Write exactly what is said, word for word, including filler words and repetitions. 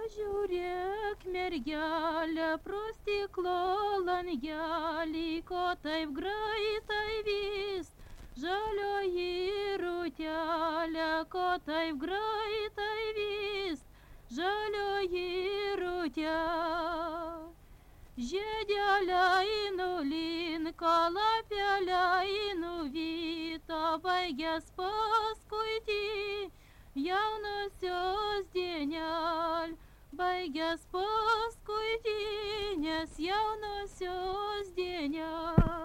Pažiūrėk, mergelė, pro stiklo langelį, ko taip greitai vyst. Žalioji rūtelė, ko taip greitai vyst. Žalioji rūtelė. Žiedelę nulinka, lapelę nuvyta, baigęs paskuitį jaunosios dienel. Baigęs paskuitinės jaunosios dienel.